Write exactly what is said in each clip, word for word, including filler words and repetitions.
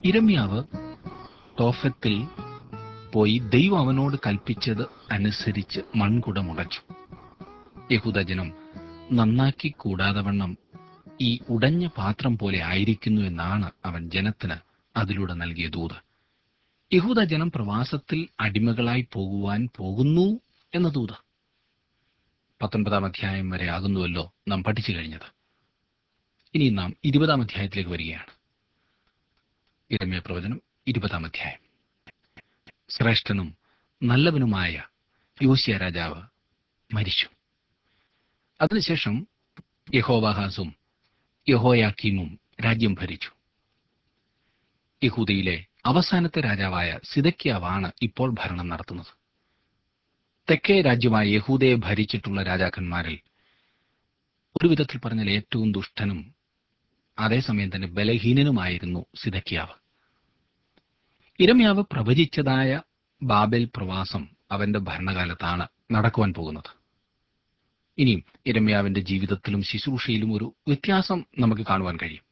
യിരെമ്യാവ് തോഫത്തിൽ പോയി ദൈവം അവനോട് കൽപ്പിച്ചത് അനുസരിച്ച് മൺകുടമുടച്ചു. യഹൂദജനം നന്നാക്കി കൂടാതവണ്ണം ഈ ഉടഞ്ഞ പാത്രം പോലെ ആയിരിക്കുന്നു എന്നാണ് അവൻ ജനത്തിന് അതിലൂടെ നൽകിയ ദൂത്. യഹൂദജനം പ്രവാസത്തിൽ അടിമകളായി പോകുവാൻ പോകുന്നു എന്ന ദൂത്. പത്തൊൻപതാം അധ്യായം വരെ ആകുന്നുവല്ലോ നാം പഠിച്ചു കഴിഞ്ഞത്. ഇനി നാം ഇരുപതാം അധ്യായത്തിലേക്ക് വരികയാണ്. യിരെമ്യാ പ്രവചനം ഇരുപതാം അധ്യായം. ശ്രേഷ്ഠനും നല്ലവനുമായ യോശിയ രാജാവ് മരിച്ചു. അതിനുശേഷം യെഹോവാഹാസും യെഹോയാക്കീമും രാജ്യം ഭരിച്ചു. യഹൂദയിലെ അവസാനത്തെ രാജാവായ സിദെക്കീയാവാണ് ഇപ്പോൾ ഭരണം നടത്തുന്നത്. തെക്കേ രാജ്യമായ യഹൂദയെ ഭരിച്ചിട്ടുള്ള രാജാക്കന്മാരിൽ ഒരു വിധത്തിൽ പറഞ്ഞാൽ ഏറ്റവും ദുഷ്ടനും അതേസമയം തന്നെ ബലഹീനനുമായിരുന്നു സിദെക്കീയാവ്. യിരെമ്യാവ് പ്രവചിച്ചതായ ബാബേൽ പ്രവാസം അവന്റെ ഭരണകാലത്താണ് നടക്കുവാൻ പോകുന്നത്. ഇനിയും യിരെമ്യാവിന്റെ ജീവിതത്തിലും ശുശ്രൂഷയിലും ഒരു വ്യത്യാസം നമുക്ക് കാണുവാൻ കഴിയും.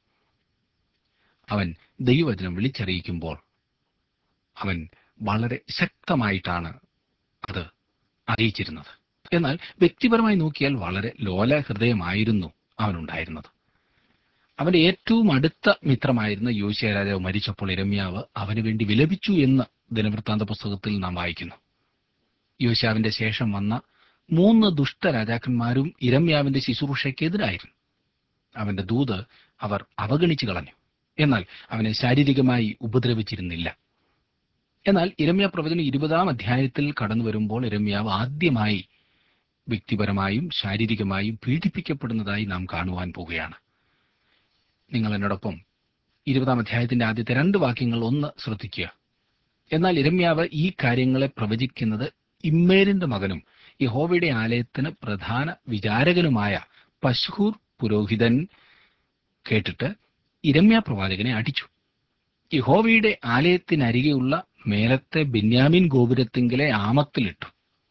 അവൻ ദൈവവചനം വിളിച്ചറിയിക്കുമ്പോൾ അവൻ വളരെ ശക്തമായിട്ടാണ് അത് അറിയിച്ചിരുന്നത്. എന്നാൽ വ്യക്തിപരമായി നോക്കിയാൽ വളരെ ലോല ഹൃദയമായിരുന്നു അവനുണ്ടായിരുന്നത്. അവന്റെ ഏറ്റവും അടുത്ത മിത്രമായിരുന്ന യോശിയ രാജാവ് മരിച്ചപ്പോൾ യിരെമ്യാവ് അവന് വേണ്ടി വിലപിച്ചു എന്ന് ദിനവൃത്താന്ത പുസ്തകത്തിൽ നാം വായിക്കുന്നു. യോശിയാവിന്റെ ശേഷം വന്ന മൂന്ന് ദുഷ്ട രാജാക്കന്മാരും യിരെമ്യാവിന്റെ ശുശ്രൂഷയ്ക്കെതിരായിരുന്നു. അവന്റെ ദൂത് അവർ അവഗണിച്ചു കളഞ്ഞു. എന്നാൽ അവനെ ശാരീരികമായി ഉപദ്രവിച്ചിരുന്നില്ല. എന്നാൽ യിരെമ്യാ പ്രവചനം ഇരുപതാം അധ്യായത്തിൽ കടന്നു വരുമ്പോൾ യിരെമ്യാവ് ആദ്യമായി വ്യക്തിപരമായും ശാരീരികമായും പീഡിപ്പിക്കപ്പെടുന്നതായി നാം കാണുവാൻ പോവുകയാണ്. നിങ്ങൾ എന്നോടൊപ്പം ഇരുപതാം അധ്യായത്തിന്റെ ആദ്യത്തെ രണ്ട് വാക്യങ്ങൾ ഒന്ന് ശ്രദ്ധിക്കുക. എന്നാൽ യിരെമ്യാവ് ഈ കാര്യങ്ങളെ പ്രവചിക്കുന്നത് ഇമ്മേരിന്റെ മകനും യഹോവയുടെ ആലയത്തിന് പ്രധാന വിചാരകനുമായ പശ്ഹൂർ പുരോഹിതൻ കേട്ടിട്ട് യിരെമ്യാ പ്രവാചകനെ അടിച്ചു. യഹോവയുടെ ആലയത്തിനരികെയുള്ള മേലത്തെ ബെന്യാമീൻ ഗോപുരത്തിങ്കലെ ആമത്തിലിട്ടു.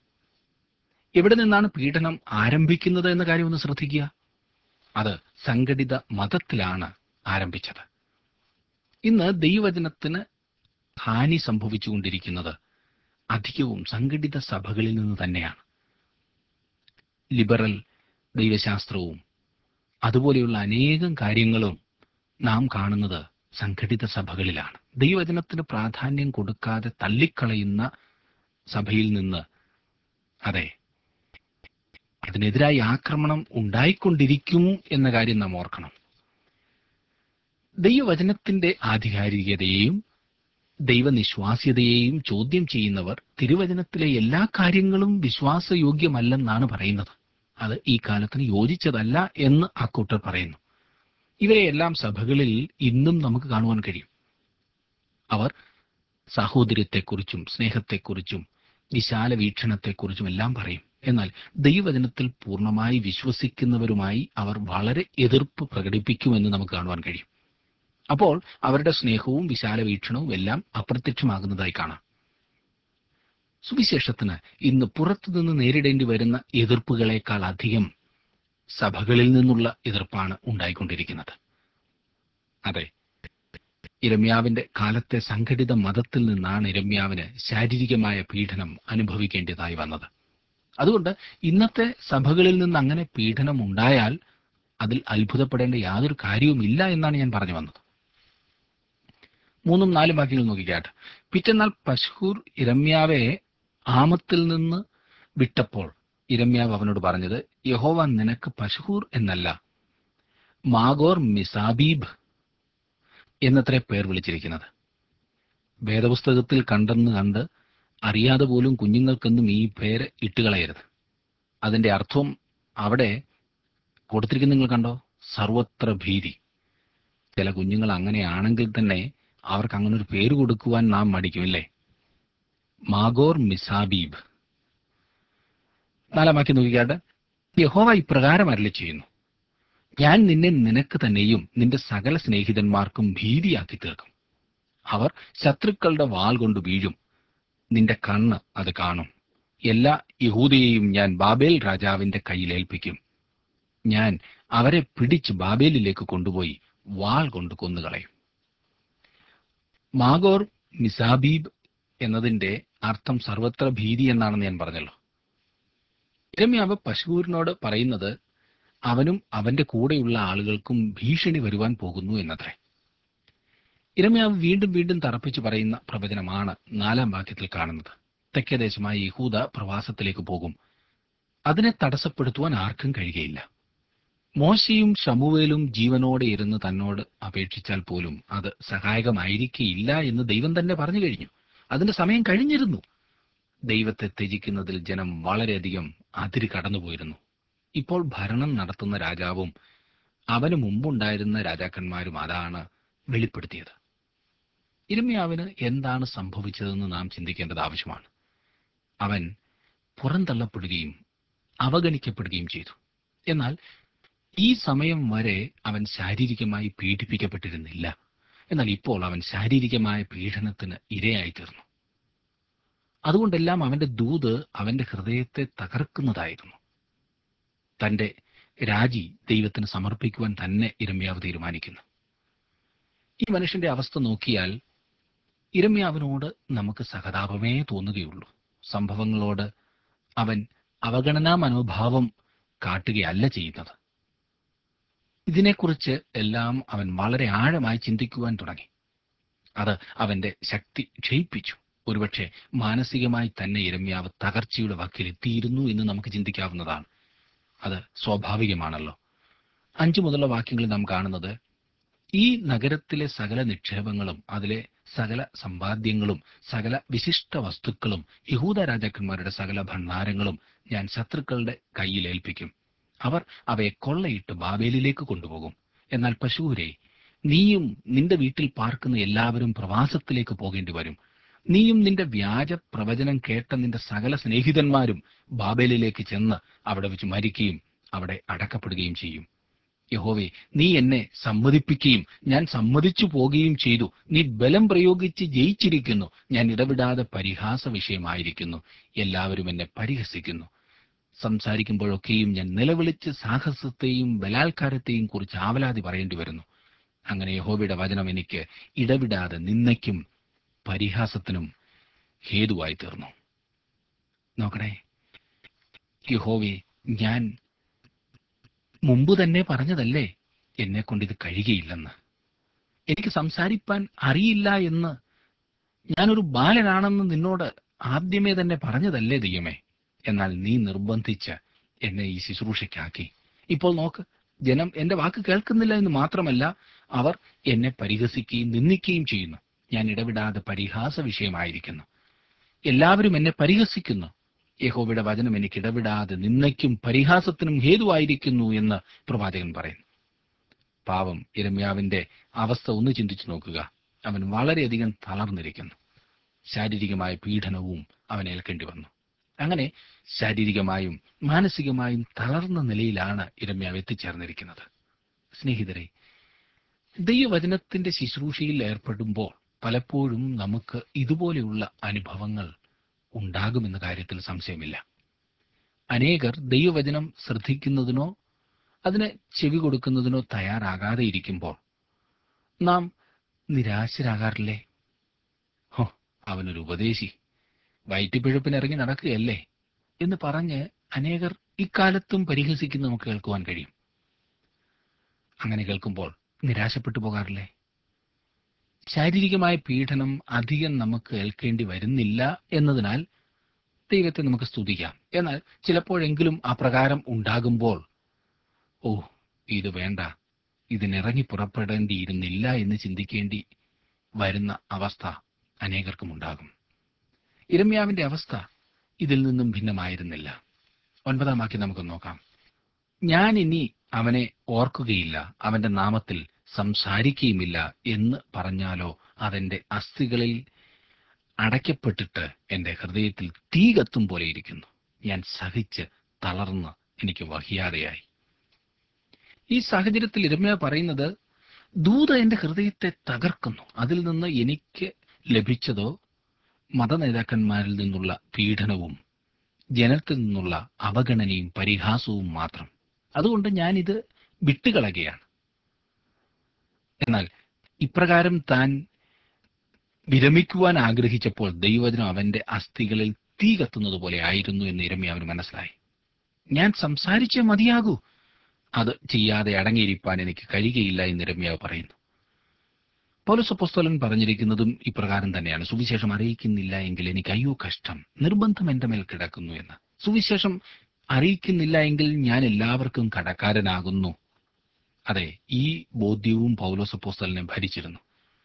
എവിടെ നിന്നാണ് പീഡനം ആരംഭിക്കുന്നത് എന്ന കാര്യം ഒന്ന് ശ്രദ്ധിക്കുക. അത് സംഘടിത മതത്തിലാണ് ആരംഭിച്ചത്. ഇന്ന് ദൈവവചനത്തിന് ഹാനി സംഭവിച്ചുകൊണ്ടിരിക്കുന്നത് അധികവും സംഘടിത സഭകളിൽ നിന്ന് തന്നെയാണ്. ലിബറൽ ദൈവശാസ്ത്രവും അതുപോലെയുള്ള അനേകം കാര്യങ്ങളും നാം കാണുന്നത് സംഘടിത സഭകളിലാണ്. ദൈവവചനത്തിന് പ്രാധാന്യം കൊടുക്കാതെ തള്ളിക്കളയുന്ന സഭയിൽ നിന്ന് അതെ അതിനെതിരായി ആക്രമണം ഉണ്ടായിക്കൊണ്ടിരിക്കും എന്ന കാര്യം നാം ഓർക്കണം. ദൈവവചനത്തിന്റെ ആധികാരികതയെയും ദൈവനിശ്വാസ്യതയെയും ചോദ്യം ചെയ്യുന്നവർ തിരുവചനത്തിലെ എല്ലാ കാര്യങ്ങളും വിശ്വാസയോഗ്യമല്ലെന്നാണ് പറയുന്നത്. അത് ഈ കാലത്തിന് യോജിച്ചതല്ല എന്ന് അക്കൂട്ടർ പറയുന്നു. ഇവരെയെല്ലാം സഭകളിൽ ഇന്നും നമുക്ക് കാണുവാൻ കഴിയും. അവർ സാഹോദര്യത്തെക്കുറിച്ചും സ്നേഹത്തെക്കുറിച്ചും വിശാല വീക്ഷണത്തെക്കുറിച്ചും എല്ലാം പറയും. എന്നാൽ ദൈവവചനത്തിൽ പൂർണ്ണമായി വിശ്വസിക്കുന്നവരുമായി അവർ വളരെ എതിർപ്പ് പ്രകടിപ്പിക്കുമെന്ന് നമുക്ക് കാണുവാൻ കഴിയും. അപ്പോൾ അവരുടെ സ്നേഹവും വിശാല വീക്ഷണവും എല്ലാം അപ്രത്യക്ഷമാകുന്നതായി കാണാം. സുവിശേഷത്തിന് ഇന്ന് പുറത്തുനിന്ന് നേരിടേണ്ടി വരുന്ന എതിർപ്പുകളേക്കാൾ അധികം സഭകളിൽ നിന്നുള്ള എതിർപ്പാണ് ഉണ്ടായിക്കൊണ്ടിരിക്കുന്നത്. അതെ, യിരെമ്യാവിന്റെ കാലത്തെ സംഘടിത മതത്തിൽ നിന്നാണ് യിരെമ്യാവിന് ശാരീരികമായ പീഡനം അനുഭവിക്കേണ്ടതായി വന്നത്. അതുകൊണ്ട് ഇന്നത്തെ സഭകളിൽ നിന്ന് അങ്ങനെ പീഡനം ഉണ്ടായാൽ അതിൽ അത്ഭുതപ്പെടേണ്ട യാതൊരു കാര്യവുമില്ല എന്നാണ് ഞാൻ പറഞ്ഞു വന്നത്. മൂന്നും നാലും വാക്യങ്ങൾ നോക്കിക്കാട്ടെ. പിറ്റെന്നാൾ പശ്ഹൂർ യിരെമ്യാവെ ആമത്തിൽ നിന്ന് വിട്ടപ്പോൾ യിരെമ്യാവ് അവനോട് പറഞ്ഞത്, യഹോവ നിനക്ക് പശ്ഹൂർ എന്നല്ല മാഗോർ മിസാബീബ് എന്നത്രേ പേർ വിളിച്ചിരിക്കുന്നത്. വേദപുസ്തകത്തിൽ കണ്ടെന്ന് കണ്ട് അറിയാതെ പോലും കുഞ്ഞുങ്ങൾക്കൊന്നും ഈ പേര് ഇട്ടുകളയരുത്. അതിന്റെ അർത്ഥം അവിടെ കൊടുത്തിരിക്കുന്ന നിങ്ങൾ കണ്ടോ? സർവത്ര ഭീതി. ചില കുഞ്ഞുങ്ങൾ അങ്ങനെയാണെങ്കിൽ തന്നെ അവർക്ക് അങ്ങനെ ഒരു പേര് കൊടുക്കുവാൻ നാം മടിക്കുമില്ലേ? മാഗോർ മിസാബീബ്. നാലാം വാക്യം നോക്കിക്കാട്ടെ. യഹോവ ഇപ്രകാരം അരുളി ചെയ്യുന്നു, ഞാൻ നിന്നെ നിനക്ക് തന്നെയും നിന്റെ സകല സ്നേഹിതന്മാർക്കും ഭീതിയാക്കി തീർക്കും. അവർ ശത്രുക്കളുടെ വാൾ കൊണ്ട് വീഴും. നിന്റെ കണ്ണ് അത് കാണും. എല്ലാ യഹൂദയെയും ഞാൻ ബാബേൽ രാജാവിന്റെ കയ്യിൽ ഏൽപ്പിക്കും. ഞാൻ അവരെ പിടിച്ച് ബാബേലിലേക്ക് കൊണ്ടുപോയി വാൾ കൊണ്ട് കൊന്നുകളയും. മാഗോർ മിസാബീബ് എന്നതിന്റെ അർത്ഥം സർവത്ര ഭീതി എന്നാണെന്ന് ഞാൻ പറഞ്ഞല്ലോ. യിരെമ്യാവ് പശ്ഹൂരിനോട് പറയുന്നത് അവനും അവന്റെ കൂടെയുള്ള ആളുകൾക്കും ഭീഷണി വരുവാൻ പോകുന്നു എന്നത്രേ. യിരെമ്യാവ് വീണ്ടും വീണ്ടും തറപ്പിച്ചു പറയുന്ന പ്രവചനമാണ് നാലാം വാക്യത്തിൽ കാണുന്നത്. തെക്കേദേശമായ യഹൂദ പ്രവാസത്തിലേക്ക് പോകും. അതിനെ തടസ്സപ്പെടുത്തുവാൻ ആർക്കും കഴിയുകയില്ല. മോശയും ശമൂവേലും ജീവനോടെ ഇരുന്ന് തന്നോട് അപേക്ഷിച്ചാൽ പോലും അത് സഹായകമായിരിക്കില്ല എന്ന് ദൈവം തന്നെ പറഞ്ഞു കഴിഞ്ഞു. അതിന്റെ സമയം കഴിഞ്ഞിരുന്നു. ദൈവത്തെ ത്യജിക്കുന്നതിൽ ജനം വളരെയധികം അതിര് കടന്നുപോയിരുന്നു. ഇപ്പോൾ ഭരണം നടത്തുന്ന രാജാവും അവന് മുമ്പുണ്ടായിരുന്ന രാജാക്കന്മാരും അതാണ് വെളിപ്പെടുത്തിയത്. യിരെമ്യാവിന് എന്താണ് സംഭവിച്ചതെന്ന് നാം ചിന്തിക്കേണ്ടത് ആവശ്യമാണ്. അവൻ പുറന്തള്ളപ്പെടുകയും അവഗണിക്കപ്പെടുകയും ചെയ്തു. എന്നാൽ ഈ സമയം വരെ അവൻ ശാരീരികമായി പീഡിപ്പിക്കപ്പെട്ടിരുന്നില്ല. എന്നാൽ ഇപ്പോൾ അവൻ ശാരീരികമായ പീഡനത്തിന് ഇരയായിത്തീർന്നു. അതുകൊണ്ടെല്ലാം അവന്റെ ദൂത് അവന്റെ ഹൃദയത്തെ തകർക്കുന്നതായിരുന്നു. തന്റെ രാജി ദൈവത്തിന് സമർപ്പിക്കുവാൻ തന്നെ യിരെമ്യാവ് തീരുമാനിക്കുന്നു. ഈ മനുഷ്യന്റെ അവസ്ഥ നോക്കിയാൽ യിരെമ്യാവിനോട് നമുക്ക് സഹതാപമേ തോന്നുകയുള്ളൂ. സംഭവങ്ങളോട് അവൻ അവഗണനാ മനോഭാവം കാട്ടുകയല്ല ചെയ്യുന്നത്. ഇതിനെക്കുറിച്ച് എല്ലാം അവൻ വളരെ ആഴമായി ചിന്തിക്കുവാൻ തുടങ്ങി. അത് അവന്റെ ശക്തി ക്ഷയിപ്പിച്ചു. ഒരുപക്ഷെ മാനസികമായി തന്നെ യിരെമ്യാവ് തകർച്ചയുടെ വക്കിലെത്തിയിരുന്നു എന്ന് നമുക്ക് ചിന്തിക്കാവുന്നതാണ്. അത് സ്വാഭാവികമാണല്ലോ. അഞ്ചു മുതലുള്ള വാക്യങ്ങളിൽ നാം കാണുന്നത്, ഈ നഗരത്തിലെ സകല നിക്ഷേപങ്ങളും അതിലെ സകല സമ്പാദ്യങ്ങളും സകല വിശിഷ്ട വസ്തുക്കളും യഹൂദ രാജാക്കന്മാരുടെ സകല ഭണ്ഡാരങ്ങളും ഞാൻ ശത്രുക്കളുടെ കയ്യിൽ ഏൽപ്പിക്കും. അവർ അവയെ കൊള്ളയിട്ട് ബാബേലിലേക്ക് കൊണ്ടുപോകും. എന്നാൽ പശൂരെ, നീയും നിന്റെ വീട്ടിൽ പാർക്കുന്ന എല്ലാവരും പ്രവാസത്തിലേക്ക് പോകേണ്ടി വരും. നീയും നിന്റെ വ്യാജ പ്രവചനം കേട്ട നിന്റെ സകല സ്നേഹിതന്മാരും ബാബേലിലേക്ക് ചെന്ന് അവിടെ വെച്ച് മരിക്കുകയും അവിടെ അടക്കപ്പെടുകയും ചെയ്യും. യഹോവേ, നീ എന്നെ സമ്മതിപ്പിക്കുകയും ഞാൻ സമ്മതിച്ചു പോകുകയും ചെയ്തു. നീ ബലം പ്രയോഗിച്ച് ജയിച്ചിരിക്കുന്നു. ഞാൻ ഇടവിടാതെ പരിഹാസ വിഷയമായിരിക്കുന്നു. എല്ലാവരും എന്നെ പരിഹസിക്കുന്നു. സംസാരിക്കുമ്പോഴൊക്കെയും ഞാൻ നിലവിളിച്ച് സാഹസത്തെയും ബലാത്കാരത്തെയും കുറിച്ച് ആവലാതി പറയേണ്ടി വരുന്നു. അങ്ങനെ യഹോവയുടെ വചനം എനിക്ക് ഇടവിടാതെ നിന്ദയ്ക്കും പരിഹാസത്തിനും ഹേതുവായി തീർന്നു. നോക്കണേ, യഹോവേ, ഞാൻ മുമ്പ് തന്നെ പറഞ്ഞതല്ലേ എന്നെ കൊണ്ടിത് കഴിയുകയില്ലെന്ന്. എനിക്ക് സംസാരിപ്പാൻ അറിയില്ല എന്ന്, ഞാനൊരു ബാലനാണെന്ന് നിന്നോട് ആദ്യമേ തന്നെ പറഞ്ഞതല്ലേ ദൈവമേ. എന്നാൽ നീ നിർബന്ധിച്ച് എന്നെ ഈ ശുശ്രൂഷയ്ക്കാക്കി. ഇപ്പോൾ നോക്ക്, ജനം എന്റെ വാക്ക് കേൾക്കുന്നില്ല എന്ന് മാത്രമല്ല, അവർ എന്നെ പരിഹസിക്കുകയും നിന്ദിക്കുകയും ചെയ്യുന്നു. ഞാൻ ഇടവിടാതെ പരിഹാസ വിഷയമായിരിക്കുന്നു. എല്ലാവരും എന്നെ പരിഹസിക്കുന്നു. യഹോവയുടെ വചനം എനിക്ക് ഇടവിടാതെ നിന്ദയ്ക്കും പരിഹാസത്തിനും ഹേതുവായിരിക്കുന്നു എന്ന് പ്രവാചകൻ പറയുന്നു. പാവം യിരെമ്യാവിന്റെ അവസ്ഥ ഒന്ന് ചിന്തിച്ചു നോക്കുക. അവൻ വളരെയധികം തളർന്നിരിക്കുന്നു. ശാരീരികമായ പീഡനവും അവൻ ഏൽക്കേണ്ടി വന്നു. അങ്ങനെ ശാരീരികമായും മാനസികമായും തളർന്ന നിലയിലാണ് യിരെമ്യാവ് എത്തിച്ചേർന്നിരിക്കുന്നത്. സ്നേഹിതരെ, ദൈവവചനത്തിന്റെ ശുശ്രൂഷയിൽ ഏർപ്പെടുമ്പോൾ പലപ്പോഴും നമുക്ക് ഇതുപോലെയുള്ള അനുഭവങ്ങൾ ഉണ്ടാകുമെന്ന കാര്യത്തിൽ സംശയമില്ല. അനേകർ ദൈവവചനം ശ്രദ്ധിക്കുന്നതിനോ അതിന് ചെവി കൊടുക്കുന്നതിനോ തയ്യാറാകാതെ ഇരിക്കുമ്പോൾ നാം നിരാശരാകാറില്ലേ? ഹോ, അവനൊരു ഉപദേശി, വയറ്റിപ്പിഴപ്പിന് ഇറങ്ങി നടക്കുകയല്ലേ എന്ന് പറഞ്ഞ് അനേകർ ഇക്കാലത്തും പരിഹസിക്കുന്ന നമുക്ക് കേൾക്കുവാൻ കഴിയും. അങ്ങനെ കേൾക്കുമ്പോൾ നിരാശപ്പെട്ടു പോകാറില്ലേ? ശാരീരികമായ പീഡനം അധികം നമുക്ക് ഏൽക്കേണ്ടി വരുന്നില്ല എന്നതിനാൽ ദൈവത്തെ നമുക്ക് സ്തുതിക്കാം. എന്നാൽ ചിലപ്പോഴെങ്കിലും അപ്രകാരം ഉണ്ടാകുമ്പോൾ, ഓ, ഇത് വേണ്ട, ഇതിനിറങ്ങി പുറപ്പെടേണ്ടിയിരുന്നില്ല എന്ന് ചിന്തിക്കേണ്ടി വരുന്ന അവസ്ഥ അനേകർക്കും ഉണ്ടാകും. യിരെമ്യാവിന്റെ അവസ്ഥ ഇതിൽ നിന്നും ഭിന്നമായിരുന്നില്ല. ഒൻപതാം വാക്യം നമുക്ക് നോക്കാം. ഞാൻ ഇനി അവനെ ഓർക്കുകയില്ല, അവന്റെ നാമത്തിൽ സംസാരിക്കുകയുമില്ല എന്ന് പറഞ്ഞാലോ, അതെന്റെ അസ്ഥികളിൽ അടയ്ക്കപ്പെട്ടിട്ട് എന്റെ ഹൃദയത്തിൽ തീ കത്തും പോലെ ഇരിക്കുന്നു. ഞാൻ സഹിച്ച് തളർന്ന് എനിക്ക് വഹിയാതെയായി. ഈ സാഹചര്യത്തിൽ യിരെമ്യാവ് പറയുന്നത്, ദൂത എന്റെ ഹൃദയത്തെ തകർക്കുന്നു. അതിൽ നിന്ന് എനിക്ക് ലഭിച്ചതോ മതനേതാക്കന്മാരിൽ നിന്നുള്ള പീഡനവും ജനത്തിൽ നിന്നുള്ള അവഗണനയും പരിഹാസവും മാത്രം. അതുകൊണ്ട് ഞാനിത് വിട്ടുകളയുകയാണ്. എന്നാൽ ഇപ്രകാരം താൻ വിരമിക്കുവാൻ ആഗ്രഹിച്ചപ്പോൾ ദൈവവചനം അവന്റെ അസ്ഥികളിൽ തീ കത്തുന്നത് പോലെ ആയിരുന്നു എന്ന് യിരെമ്യാവിന് മനസ്സിലായി. ഞാൻ സംസാരിച്ചേ മതിയാകൂ, അത് ചെയ്യാതെ അടങ്ങിയിരിക്കാൻ എനിക്ക് കഴിയുകയില്ല എന്ന് യിരെമ്യാവ് പറയുന്നു. പൗലോസ് അപ്പോസ്തലൻ പറഞ്ഞിരിക്കുന്നതും ഇപ്രകാരം തന്നെയാണ്. സുവിശേഷം അറിയിക്കുന്നില്ല എങ്കിൽ എനിക്ക് അയ്യോ കഷ്ടം, നിർബന്ധം എന്റെ മേൽ കിടക്കുന്നു എന്ന്. സുവിശേഷം അറിയിക്കുന്നില്ല എങ്കിൽ ഞാൻ എല്ലാവർക്കും കടക്കാരനാകുന്നു. അതെ, ഈ ബോധ്യവും പൗലോസ് അപ്പോസ്തലനെ ഭരിച്ചിരുന്നു.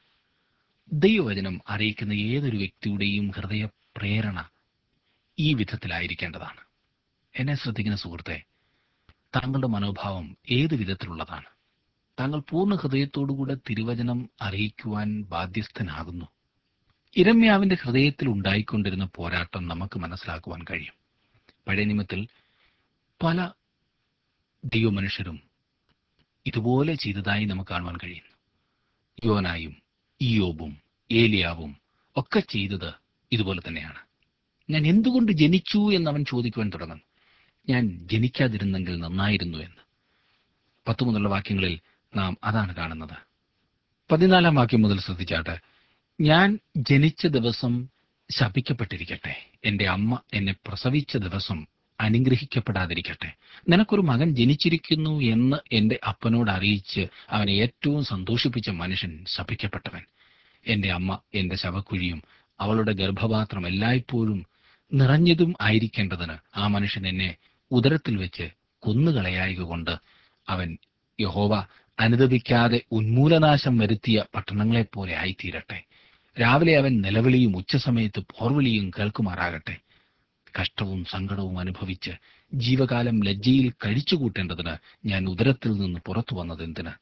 ദൈവവചനം അറിയിക്കുന്ന ഏതൊരു വ്യക്തിയുടെയും ഹൃദയ പ്രേരണ ഈ വിധത്തിലായിരിക്കേണ്ടതാണ്. എന്നെ ശ്രദ്ധിക്കുന്ന സുഹൃത്തെ, താങ്കളുടെ മനോഭാവം ഏത് വിധത്തിലുള്ളതാണ്? താങ്കൾ പൂർണ്ണ ഹൃദയത്തോടുകൂടെ തിരുവചനം അറിയിക്കുവാൻ ബാധ്യസ്ഥനാകുന്നു. യിരെമ്യാവിന്റെ ഹൃദയത്തിൽ ഉണ്ടായിക്കൊണ്ടിരുന്ന പോരാട്ടം നമുക്ക് മനസ്സിലാക്കുവാൻ കഴിയും. പഴയ നിയമത്തിൽ പല ദൈവമനുഷ്യരും ഇതുപോലെ ചെയ്തതായി നമുക്ക് കാണുവാൻ കഴിയുന്നു. യോനായും ഇയ്യോബും ഏലിയാവും ഒക്കെ ചെയ്തത് ഇതുപോലെ തന്നെയാണ്. ഞാൻ എന്തുകൊണ്ട് ജനിച്ചു എന്ന് അവൻ ചോദിക്കുവാൻ തുടങ്ങുന്നു. ഞാൻ ജനിക്കാതിരുന്നെങ്കിൽ നന്നായിരുന്നു എന്ന്. പത്ത് മുതലുള്ള വാക്യങ്ങളിൽ നാം അതാണ് കാണുന്നത്. പതിനാലാം വാക്യം മുതൽ ശ്രദ്ധിച്ചാട്ടെ. ഞാൻ ജനിച്ച ദിവസം ശപിക്കപ്പെട്ടിരിക്കട്ടെ, എന്റെ അമ്മ എന്നെ പ്രസവിച്ച ദിവസം അനുഗ്രഹിക്കപ്പെടാതിരിക്കട്ടെ. നിനക്കൊരു മകൻ ജനിച്ചിരിക്കുന്നു എന്ന് എന്റെ അപ്പനോട് അറിയിച്ച് അവനെ ഏറ്റവും സന്തോഷിപ്പിച്ച മനുഷ്യൻ ശപിക്കപ്പെട്ടവൻ. എന്റെ അമ്മ എന്റെ ശവക്കുഴിയും അവളുടെ ഗർഭപാത്രം എല്ലായ്പ്പോഴും നിറഞ്ഞതും ആയിരിക്കേണ്ടതിന് ആ മനുഷ്യൻ എന്നെ ഉദരത്തിൽ വെച്ച് കൊന്നുകളയായകൊണ്ട് അവൻ യഹോവ അനുദപിക്കാതെ ഉന്മൂലനാശം വരുത്തിയ പട്ടണങ്ങളെപ്പോലെ ആയിത്തീരട്ടെ. രാവിലെ അവൻ നിലവിളിയും ഉച്ചസമയത്ത് പോർവിളിയും കേൾക്കുമാറാകട്ടെ. കഷ്ടവും സങ്കടവും അനുഭവിച്ച് ജീവകാലം ലജ്ജയിൽ കഴിച്ചുകൂട്ടേണ്ടതിന് ഞാൻ ഉദരത്തിൽ നിന്ന് പുറത്തു വന്നത് എന്തിന്?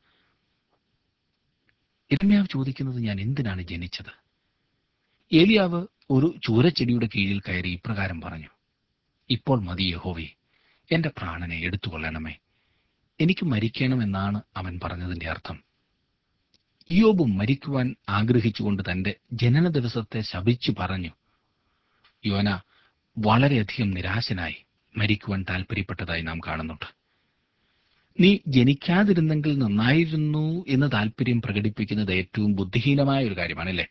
യിരെമ്യാവ് ചോദിക്കുന്നത്, ഞാൻ എന്തിനാണ് ജനിച്ചത്? ഏലിയാവ് ഒരു ചൂരച്ചെടിയുടെ കീഴിൽ കയറി ഇപ്രകാരം പറഞ്ഞു, ഇപ്പോൾ മതി യഹോവേ, എന്റെ പ്രാണനെ എടുത്തുകൊള്ളണമേ, എനിക്ക് മരിക്കണമെന്നാണ് അവൻ പറഞ്ഞതിന്റെ അർത്ഥം. ഇയ്യോബും മരിക്കുവാൻ ആഗ്രഹിച്ചുകൊണ്ട് തന്റെ ജനന ദിവസത്തെ ശപിച്ചു പറഞ്ഞു. യോന വളരെയധികം നിരാശനായി മരിക്കുവാൻ താല്പര്യപ്പെട്ടതായി നാം കാണുന്നുണ്ട്. നീ ജനിക്കാതിരുന്നെങ്കിൽ നന്നായിരുന്നു എന്ന് താല്പര്യം പ്രകടിപ്പിക്കുന്നത് ഏറ്റവും ബുദ്ധിഹീനമായ ഒരു കാര്യമാണല്ലേ?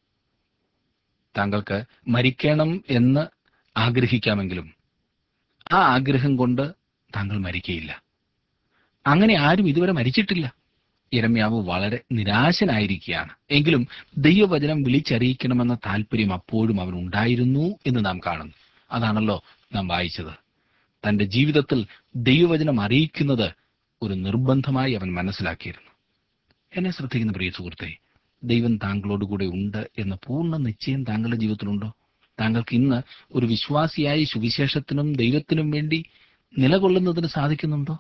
താങ്കൾക്ക് മരിക്കണം എന്ന് ആഗ്രഹിക്കാമെങ്കിലും ആ ആഗ്രഹം കൊണ്ട് താങ്കൾ മരിക്കയില്ല. അങ്ങനെ ആരും ഇതുവരെ മരിച്ചിട്ടില്ല. യിരെമ്യാവ് വളരെ നിരാശനായിരിക്കുകയാണ്. എങ്കിലും ദൈവവചനം വിളിച്ചറിയിക്കണമെന്ന താല്പര്യം അപ്പോഴും അവനുണ്ടായിരുന്നു എന്ന് നാം കാണുന്നു. അതാണല്ലോ നാം വായിച്ചത്. തന്റെ ജീവിതത്തിൽ ദൈവവചനം അറിയിക്കുന്നത് ഒരു നിർബന്ധമായി അവൻ മനസ്സിലാക്കിയിരുന്നു. എന്നെ ശ്രദ്ധിക്കുന്ന പ്രിയ സുഹൃത്തെ, ദൈവം താങ്കളോടുകൂടെ ഉണ്ട് എന്ന പൂർണ്ണ നിശ്ചയം താങ്കളുടെ ജീവിതത്തിലുണ്ടോ? താങ്കൾക്ക് ഇന്ന് ഒരു വിശ്വാസിയായി സുവിശേഷത്തിനും ദൈവത്തിനും വേണ്ടി നിലകൊള്ളുന്നതിന് സാധിക്കുന്നുണ്ടോ?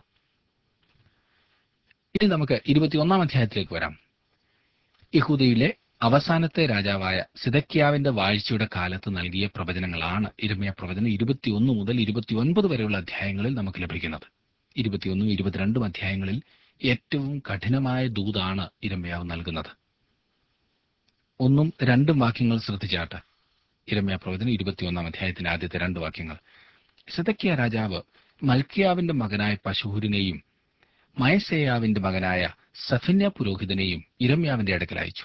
ഇനി നമുക്ക് ഇരുപത്തിയൊന്നാം അധ്യായത്തിലേക്ക് വരാം. യഹൂദയിലെ അവസാനത്തെ രാജാവായ സിദെക്കീയാവിന്റെ വാഴ്ചയുടെ കാലത്ത് നൽകിയ പ്രവചനങ്ങളാണ് യിരെമ്യാ പ്രവചനം ഇരുപത്തിയൊന്ന് മുതൽ ഇരുപത്തിയൊൻപത് വരെയുള്ള അധ്യായങ്ങളിൽ നമുക്ക് ലഭിക്കുന്നത്. ഇരുപത്തിയൊന്നും ഇരുപത്തിരണ്ടും അധ്യായങ്ങളിൽ ഏറ്റവും കഠിനമായ ദൂതാണ് യിരെമ്യാവ് നൽകുന്നത്. ഒന്നും രണ്ടും വാക്യങ്ങൾ ശ്രദ്ധിച്ചാട്ട്. യിരെമ്യാ പ്രവചനം ഇരുപത്തിയൊന്നാം അധ്യായത്തിന്റെ ആദ്യത്തെ രണ്ട് വാക്യങ്ങൾ. സിദെക്കീയ രാജാവ് മൽക്കിയാവിന്റെ മകനായ പശൂരിനെയും മയസേയാവിന്റെ മകനായ സഫന്യ പുരോഹിതനെയും യിരെമ്യാവിന്റെ അടുക്കൽ അയച്ചു.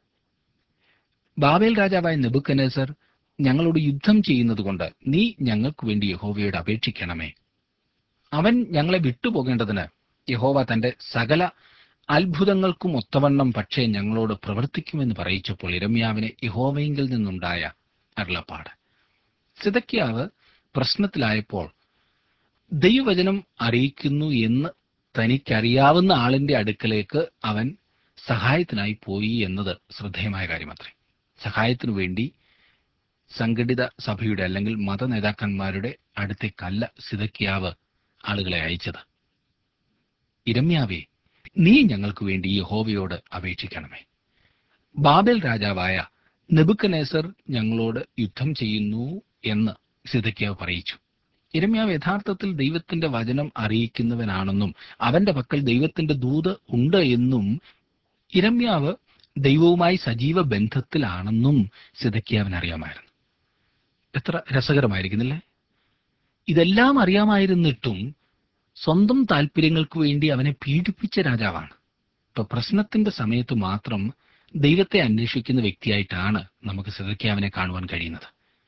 ബാബേൽ രാജാവായ നെബൂഖദ്നേസർ ഞങ്ങളോട് യുദ്ധം ചെയ്യുന്നതുകൊണ്ട് നീ ഞങ്ങൾക്ക് വേണ്ടി യഹോവയോട് അപേക്ഷിക്കണമേ. അവൻ ഞങ്ങളെ വിട്ടുപോകേണ്ടതിന് യഹോവ തന്റെ സകല അത്ഭുതങ്ങൾക്കും ഒത്തവണ്ണം പക്ഷേ ഞങ്ങളോട് പ്രവർത്തിക്കുമെന്ന് പറയിച്ചപ്പോൾ യിരെമ്യാവിന് യഹോവയിങ്കിൽ നിന്നുണ്ടായ അരുളപ്പാട്. സിദെക്കീയാവ് പ്രശ്നത്തിലായപ്പോൾ ദൈവവചനം അറിയിക്കുന്നു എന്ന് തനിക്കറിയാവുന്ന ആളിന്റെ അടുക്കലേക്ക് അവൻ സഹായത്തിനായി പോയി എന്നത് ശ്രദ്ധേയമായ കാര്യമത്രേ. സഹായത്തിനു വേണ്ടി സംഘടിത സഭയുടെ അല്ലെങ്കിൽ മത നേതാക്കന്മാരുടെ അടുത്തേക്കല്ല സിദെക്കീയാവ് ആളുകളെ അയച്ചത്. യിരെമ്യാവേ, നീ ഞങ്ങൾക്ക് വേണ്ടി യഹോവയോട് അപേക്ഷിക്കണമേ. ബാബേൽ രാജാവായ നെബൂഖദ്നേസർ ഞങ്ങളോട് യുദ്ധം ചെയ്യുന്നു എന്ന് സിദെക്കീയാവ് പറയിച്ചു. യിരെമ്യാവ് യഥാർത്ഥത്തിൽ ദൈവത്തിന്റെ വചനം അറിയിക്കുന്നവനാണെന്നും അവന്റെ പക്കൽ ദൈവത്തിന്റെ ദൂത് ഉണ്ട് എന്നും യിരെമ്യാവ് ദൈവവുമായി സജീവ ബന്ധത്തിലാണെന്നും സിദെക്കീയാവിന് അറിയാമായിരുന്നു. എത്ര രസകരമായിരിക്കുന്നില്ലേ? ഇതെല്ലാം അറിയാമായിരുന്നിട്ടും സ്വന്തം താല്പര്യങ്ങൾക്ക് വേണ്ടി അവനെ പീഡിപ്പിച്ച രാജാവാണ്. ഇപ്പൊ പ്രശ്നത്തിന്റെ സമയത്ത് മാത്രം ദൈവത്തെ അന്വേഷിക്കുന്ന വ്യക്തിയായിട്ടാണ് നമുക്ക് സിദെക്കീയാവിനെ കാണുവാൻ കഴിയുന്നത്.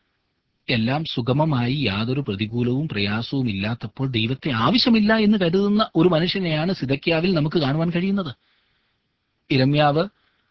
എല്ലാം സുഗമമായി യാതൊരു പ്രതികൂലവും പ്രയാസവും ഇല്ലാത്തപ്പോൾ ദൈവത്തെ ആവശ്യമില്ല എന്ന് കരുതുന്ന ഒരു മനുഷ്യനെയാണ് സിദെക്കീയാവിൽ നമുക്ക് കാണുവാൻ കഴിയുന്നത്. യിരെമ്യാവ്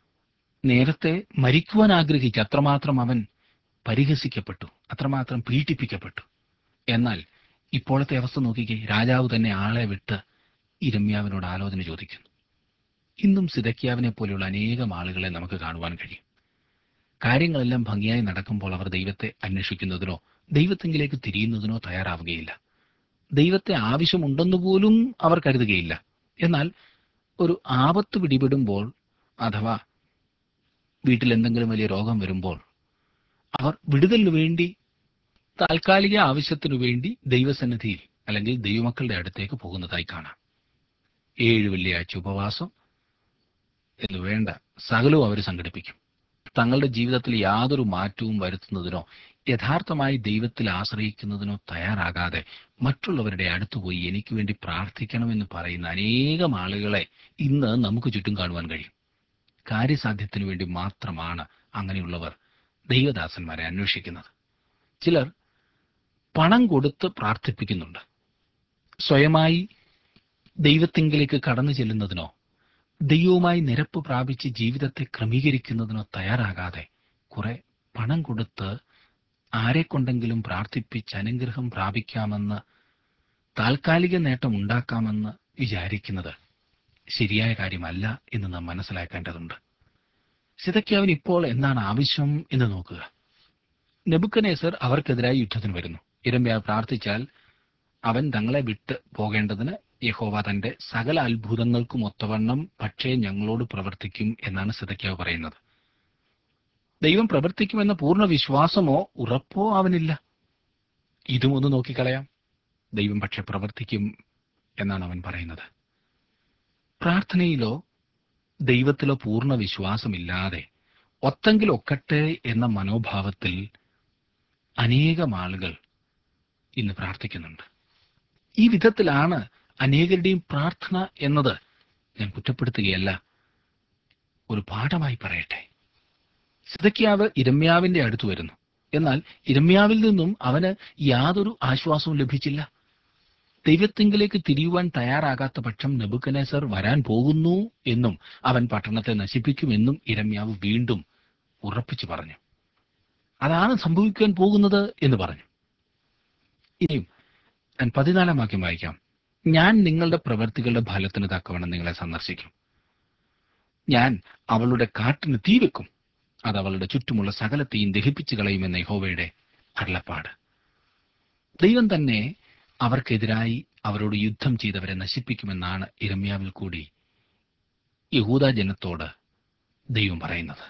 നേരത്തെ മരിക്കുവാൻ ആഗ്രഹിച്ചു. അത്രമാത്രം അവൻ പരിഹസിക്കപ്പെട്ടു, അത്രമാത്രം പീഡിപ്പിക്കപ്പെട്ടു. എന്നാൽ ഇപ്പോഴത്തെ അവസ്ഥ നോക്കിക്കേ, രാജാവ് തന്നെ ആളെ വിട്ട് യിരെമ്യാവിനോട് ആലോചന ചോദിക്കുന്നു. ഇന്നും സിദെക്കീയാവിനെ പോലെയുള്ള അനേകം ആളുകളെ നമുക്ക് കാണുവാൻ കഴിയും. കാര്യങ്ങളെല്ലാം ഭംഗിയായി നടക്കുമ്പോൾ അവർ ദൈവത്തെ അന്വേഷിക്കുന്നതിനോ ദൈവത്തെങ്കിലേക്ക് തിരിയുന്നതിനോ തയ്യാറാവുകയില്ല. ദൈവത്തെ ആവശ്യമുണ്ടെന്ന് പോലും അവർ കരുതുകയില്ല. എന്നാൽ ഒരു ആപത്ത് പിടിപെടുമ്പോൾ, അഥവാ വീട്ടിൽ എന്തെങ്കിലും വലിയ രോഗം വരുമ്പോൾ, അവർ വിടുതലിനു വേണ്ടി, താൽക്കാലിക ആവശ്യത്തിനു വേണ്ടി ദൈവസന്നിധിയിൽ അല്ലെങ്കിൽ ദൈവമക്കളുടെ അടുത്തേക്ക് പോകുന്നതായി കാണാം. ഏഴ് വെള്ളിയാഴ്ച ഉപവാസം എന്ന് വേണ്ട സകലവും അവർ സംഘടിപ്പിക്കും. തങ്ങളുടെ ജീവിതത്തിൽ യാതൊരു മാറ്റവും വരുത്തുന്നതിനോ യഥാർത്ഥമായി ദൈവത്തിൽ ആശ്രയിക്കുന്നതിനോ തയ്യാറാകാതെ മറ്റുള്ളവരുടെ അടുത്തുപോയി എനിക്ക് വേണ്ടി പ്രാർത്ഥിക്കണമെന്ന് പറയുന്ന അനേകം ആളുകളെ ഇന്ന് നമുക്ക് ചുറ്റും കാണുവാൻ കഴിയും. കാര്യസാധ്യത്തിനു വേണ്ടി മാത്രമാണ് അങ്ങനെയുള്ളവർ ദൈവദാസന്മാരെ അന്വേഷിക്കുന്നത്. ചിലർ പണം കൊടുത്ത് പ്രാർത്ഥിപ്പിക്കുന്നുണ്ട്. സ്വയമായി ദൈവത്തിങ്കിലേക്ക് കടന്നു ചെല്ലുന്നതിനോ ദൈവവുമായി നിരപ്പ് പ്രാപിച്ച് ജീവിതത്തെ ക്രമീകരിക്കുന്നതിനോ തയ്യാറാകാതെ കുറെ പണം കൊടുത്ത് ആരെക്കൊണ്ടെങ്കിലും പ്രാർത്ഥിപ്പിച്ച് അനുഗ്രഹം പ്രാപിക്കാമെന്ന്, താൽക്കാലിക നേട്ടം ഉണ്ടാക്കാമെന്ന് വിചാരിക്കുന്നത് ശരിയായ കാര്യമല്ല എന്ന് നാം മനസ്സിലാക്കേണ്ടതുണ്ട്. സിദെക്കീയാവിന് ഇപ്പോൾ എന്താണ് ആവശ്യം എന്ന് നോക്കുക. നെബൂഖദ്നേസർ അവർക്കെതിരായി യുദ്ധത്തിന് വരുന്നു. യിരെമ്യാവ് പ്രാർത്ഥിച്ചാൽ അവൻ തങ്ങളെ വിട്ട് പോകേണ്ടതിന് യഹോവ തന്റെ സകല അത്ഭുതങ്ങൾക്കും ഒത്തവണ്ണം പക്ഷേ ഞങ്ങളോട് പ്രവർത്തിക്കും എന്നാണ് സിദെക്കീയാവ് പറയുന്നത്. ദൈവം പ്രവർത്തിക്കുമെന്ന പൂർണ്ണ വിശ്വാസമോ ഉറപ്പോ അവനില്ല. ഇതും ഒന്ന് നോക്കിക്കളയാം. ദൈവം പക്ഷെ പ്രവർത്തിക്കും എന്നാണ് അവൻ പറയുന്നത്. പ്രാർത്ഥനയിലോ ദൈവത്തിലോ പൂർണ്ണ വിശ്വാസമില്ലാതെ ഒത്തെങ്കിലും ഒക്കട്ടെ എന്ന മനോഭാവത്തിൽ അനേകം ആളുകൾ ഇന്ന് പ്രാർത്ഥിക്കുന്നുണ്ട്. ഈ വിധത്തിലാണ് അനേകരുടെയും പ്രാർത്ഥന എന്നത്. ഞാൻ കുറ്റപ്പെടുത്തുകയല്ല, ഒരു പാഠമായി പറയട്ടെ. സിദെക്കീയാവ് യിരെമ്യാവിന്റെ അടുത്ത് വരുന്നു. എന്നാൽ യിരെമ്യാവിൽ നിന്നും അവന് യാതൊരു ആശ്വാസവും ലഭിച്ചില്ല. ദൈവത്തിങ്കിലേക്ക് തിരിയുവാൻ തയ്യാറാകാത്ത പക്ഷം നെബൂഖദ്നേസർ വരാൻ പോകുന്നു എന്നും അവൻ പട്ടണത്തെ നശിപ്പിക്കുമെന്നും യിരെമ്യാവ് വീണ്ടും ഉറപ്പിച്ചു പറഞ്ഞു. അതാണ് സംഭവിക്കാൻ പോകുന്നത് എന്ന് പറഞ്ഞു. ഇനിയും ഞാൻ പതിനാലാം വാക്യം വായിക്കാം. ഞാൻ നിങ്ങളുടെ പ്രവൃത്തികളുടെ ഫലത്തിന് തക്കവണ്ണം നിങ്ങളെ സന്ദർശിക്കും. ഞാൻ അവളുടെ കാട്ടിന് തീ വെക്കും, അത് അവളുടെ ചുറ്റുമുള്ള സകലത്തെയും ദഹിപ്പിച്ചു കളയുമെന്ന യഹോവയുടെ അരുളപ്പാട്. ദൈവം തന്നെ അവർക്കെതിരായി അവരോട് യുദ്ധം ചെയ്തവരെ നശിപ്പിക്കുമെന്നാണ് യിരെമ്യാവിൽ കൂടി യഹൂദ ജനത്തോട് ദൈവം പറയുന്നത്.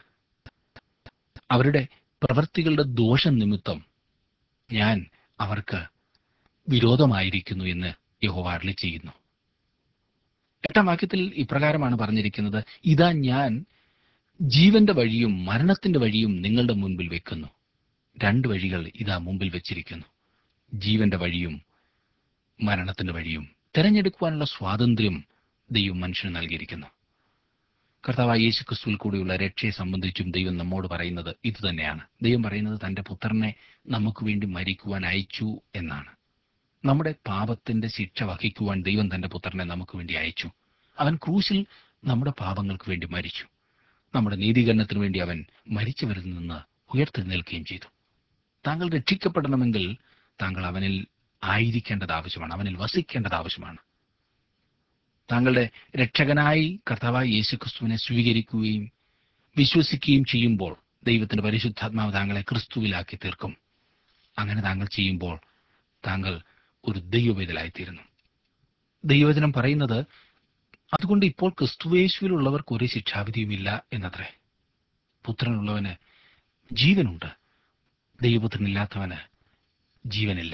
അവരുടെ പ്രവൃത്തികളുടെ ദോഷം നിമിത്തം ഞാൻ അവർക്ക് വിരോധമായിരിക്കുന്നു എന്ന് യഹോവ അരുളി ചെയ്യുന്നു. എട്ടാം വാക്യത്തിൽ ഇപ്രകാരമാണ് പറഞ്ഞിരിക്കുന്നത്: ഇതാ ഞാൻ ജീവന്റെ വഴിയും മരണത്തിന്റെ വഴിയും നിങ്ങളുടെ മുൻപിൽ വെക്കുന്നു. രണ്ട് വഴികൾ ഇതാ മുമ്പിൽ വെച്ചിരിക്കുന്നു. ജീവന്റെ വഴിയും മരണത്തിന്റെ വഴിയും തെരഞ്ഞെടുക്കുവാനുള്ള സ്വാതന്ത്ര്യം ദൈവം മനുഷ്യന് നൽകിയിരിക്കുന്നു. കർത്താവായ യേശു ക്രിസ്തുവിൽ കൂടിയുള്ള രക്ഷയെ സംബന്ധിച്ചും ദൈവം നമ്മോട് പറയുന്നത് ഇതുതന്നെയാണ്. ദൈവം പറയുന്നത് തന്റെ പുത്രനെ നമുക്ക് വേണ്ടി മരിക്കുവാൻ അയച്ചു എന്നാണ്. നമ്മുടെ പാപത്തിന്റെ ശിക്ഷ വഹിക്കുവാൻ ദൈവം തന്റെ പുത്രനെ നമുക്ക് വേണ്ടി അയച്ചു. അവൻ ക്രൂശിൽ നമ്മുടെ പാപങ്ങൾക്ക് വേണ്ടി മരിച്ചു. നമ്മുടെ നീതീകരണത്തിന് വേണ്ടി അവൻ മരിച്ചവരിൽ നിന്ന് ഉയർത്തെഴുന്നേൽക്കുകയും ചെയ്തു. താങ്കൾ രക്ഷിക്കപ്പെടണമെങ്കിൽ താങ്കൾ അവനിൽ ആയിരിക്കേണ്ടത് ആവശ്യമാണ്, അവനിൽ വസിക്കേണ്ടത് ആവശ്യമാണ്. താങ്കളുടെ രക്ഷകനായി കർത്താവായ യേശുക്രിസ്തുവിനെ സ്വീകരിക്കുകയും വിശ്വസിക്കുകയും ചെയ്യുമ്പോൾ ദൈവത്തിന്റെ പരിശുദ്ധാത്മാവ് താങ്കളെ ക്രിസ്തുവിലാക്കി തീർക്കും. അങ്ങനെ താങ്കൾ ചെയ്യുമ്പോൾ താങ്കൾ ഒരു ദൈവവേദലായിത്തീരുന്നു. ദൈവവചനം പറയുന്നത് അതുകൊണ്ട് ഇപ്പോൾ ക്രിസ്തുവേശുവിലുള്ളവർക്ക് ഒരു ശിക്ഷാവിധിയുമില്ല എന്നത്രേ. പുത്രനുള്ളവന് ജീവനുണ്ട്, ദൈവപുത്രനില്ലാത്തവന് ജീവനില്ല.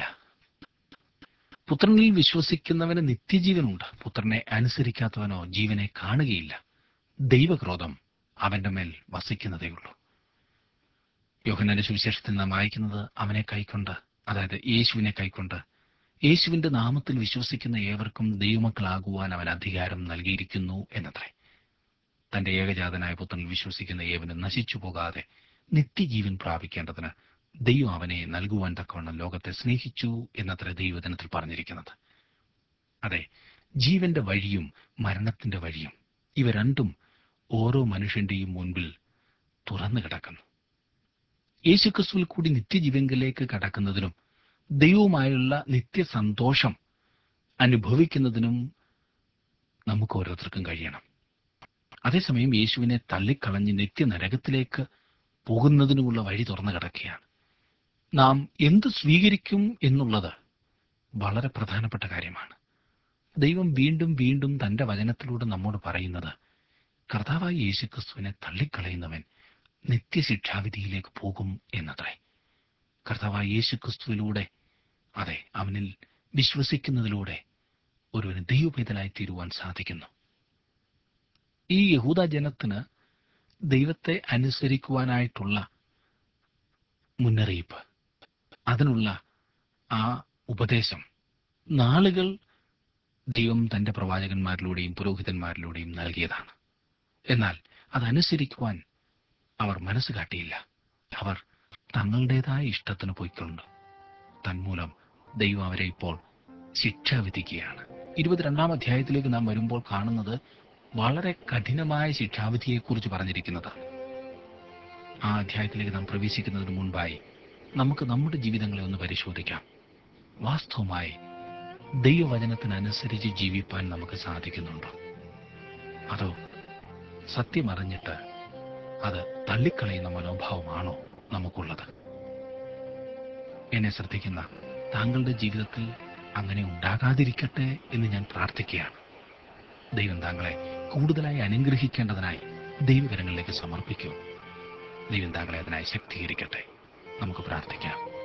പുത്രനിൽ വിശ്വസിക്കുന്നവന് നിത്യജീവനുണ്ട്, പുത്രനെ അനുസരിക്കാത്തവനോ ജീവനെ കാണുകയില്ല. ദൈവക്രോധം അവന്റെ മേൽ വസിക്കുന്നതേയുള്ളൂ. യോഹന്നാന്റെ സുവിശേഷത്തിൽ നാം വായിക്കുന്നത് അവനെ കൈക്കൊണ്ട്, അതായത് യേശുവിനെ കൈക്കൊണ്ട് യേശുവിന്റെ നാമത്തിൽ വിശ്വസിക്കുന്ന ഏവർക്കും ദൈവമക്കളാകുവാൻ അവൻ അധികാരം നൽകിയിരിക്കുന്നു എന്നത്രേ. തന്റെ ഏകജാതനായ പുത്രനിൽ വിശ്വസിക്കുന്ന ഏവനും നശിച്ചു പോകാതെ നിത്യജീവൻ പ്രാപിക്കേണ്ടതിന് ദൈവം അവനെ നൽകുവാൻ തക്കവണ്ണം ലോകത്തെ സ്നേഹിച്ചു എന്നത്ര ദൈവവചനത്തിൽ പറഞ്ഞിരിക്കുന്നത്. അതെ, ജീവന്റെ വഴിയും മരണത്തിന്റെ വഴിയും ഇവ രണ്ടും ഓരോ മനുഷ്യന്റെയും മുൻപിൽ തുറന്നു കിടക്കുന്നു. യേശുക്രിസ്തുവിൽ കൂടി നിത്യജീവങ്കിലേക്ക് കടക്കുന്നതിനും ദൈവവുമായുള്ള നിത്യസന്തോഷം അനുഭവിക്കുന്നതിനും നമുക്ക് ഓരോരുത്തർക്കും കഴിയണം. അതേസമയം യേശുവിനെ തള്ളിക്കളഞ്ഞ് നിത്യനരകത്തിലേക്ക് പോകുന്നതിനുമുള്ള വഴി തുറന്നു കിടക്കുകയാണ്. നാം എന്ത് സ്വീകരിക്കും എന്നുള്ളത് വളരെ പ്രധാനപ്പെട്ട കാര്യമാണ്. ദൈവം വീണ്ടും വീണ്ടും തന്റെ വചനത്തിലൂടെ നമ്മോട് പറയുന്നത്, കർത്താവായ യേശുക്രിസ്തുവിനെ തള്ളിക്കളയുന്നവൻ നിത്യശിക്ഷാവിധിയിലേക്ക് പോകും എന്നത്രേ. കർത്താവായ യേശുക്രിസ്തുവിലൂടെ, അതെ, അവനിൽ വിശ്വസിക്കുന്നതിലൂടെ ഒരുവന് ദൈവപൈതലായി തീരുവാൻ സാധിക്കുന്നു. ഈ യഹൂദ ജനത്തിന് ദൈവത്തെ അനുസരിക്കുവാനായിട്ടുള്ള മുന്നറിയിപ്പ്, അതിനുള്ള ആ ഉപദേശം നാളുകൾ ദൈവം തന്റെ പ്രവാചകന്മാരിലൂടെയും പുരോഹിതന്മാരിലൂടെയും നൽകിയതാണ്. എന്നാൽ അതനുസരിക്കുവാൻ അവർ മനസ്സ് കാട്ടിയില്ല. അവർ തങ്ങളുടേതായ ഇഷ്ടത്തിന് പോയിക്കൊണ്ട് തന്മൂലം ദൈവം അവരെ ഇപ്പോൾ ശിക്ഷ വിധിക്കുകയാണ്. ഇരുപത്തിരണ്ടാം അധ്യായത്തിലേക്ക് നാം വരുമ്പോൾ കാണുന്നത് വളരെ കഠിനമായ ശിക്ഷാവിധിയെക്കുറിച്ച് പറഞ്ഞിരിക്കുന്നത്. ആ അധ്യായത്തിലേക്ക് നാം പ്രവേശിക്കുന്നതിന് മുൻപായി നമുക്ക് നമ്മുടെ ജീവിതങ്ങളെ ഒന്ന് പരിശോധിക്കാം. വാസ്തവമായി ദൈവവചനത്തിനനുസരിച്ച് ജീവിപ്പാൻ നമുക്ക് സാധിക്കുന്നുണ്ടോ? അതോ സത്യമറിഞ്ഞിട്ട് അത് തള്ളിക്കളയുന്ന മനോഭാവമാണോ നമുക്കുള്ളത്? എന്നെ ശ്രദ്ധിക്കുന്ന താങ്കളുടെ ജീവിതത്തിൽ അങ്ങനെ ഉണ്ടാകാതിരിക്കട്ടെ എന്ന് ഞാൻ പ്രാർത്ഥിക്കുകയാണ്. ദൈവം താങ്കളെ കൂടുതലായി അനുഗ്രഹിക്കേണ്ടതിനായി ദൈവകരങ്ങളിലേക്ക് സമർപ്പിക്കൂ. ദൈവം താങ്കളെ അതിനായി ശക്തീകരിക്കട്ടെ. നമുക്ക് പ്രാർത്ഥിക്കാം.